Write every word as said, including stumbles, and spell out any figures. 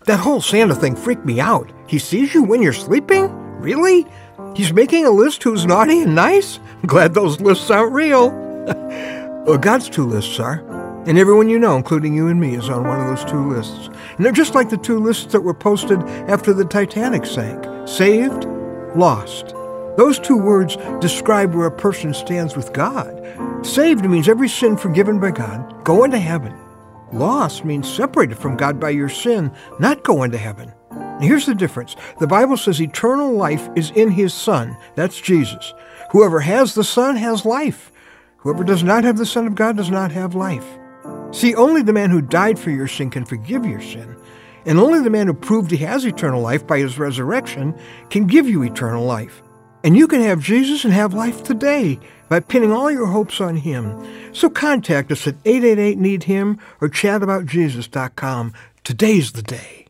That whole Santa thing freaked me out. He sees you when you're sleeping? Really? He's making a list who's naughty and nice? I'm glad those lists aren't real. Well, God's two lists are. And everyone you know, including you and me, is on one of those two lists. And they're just like the two lists that were posted after the Titanic sank. Saved, lost. Those two words describe where a person stands with God. Saved means every sin forgiven by God, going to heaven. Lost means separated from God by your sin, not going to heaven. And here's the difference. The Bible says eternal life is in His Son. That's Jesus. Whoever has the Son has life. Whoever does not have the Son of God does not have life. See, only the man who died for your sin can forgive your sin. And only the man who proved he has eternal life by his resurrection can give you eternal life. And you can have Jesus and have life today by pinning all your hopes on Him. So contact us at eight eight eight, need him or chat about jesus dot com. Today's the day.